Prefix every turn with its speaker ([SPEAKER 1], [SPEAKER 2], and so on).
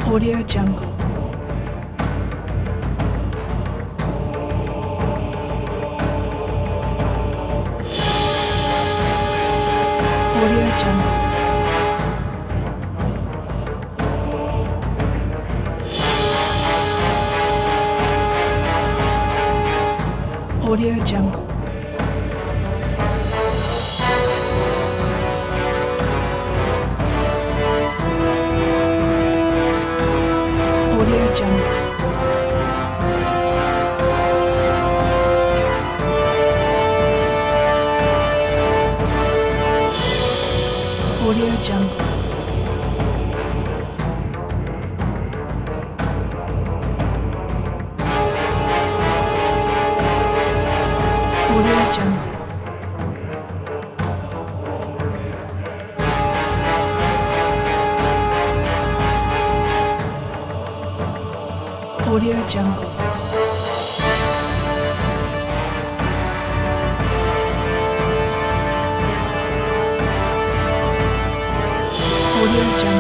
[SPEAKER 1] Audio Jungle. Audio Jungle. Audio Jungle. Audio Jungle. Audio Jungle. Audio Jungle. Audio Jungle. Audio Jungle.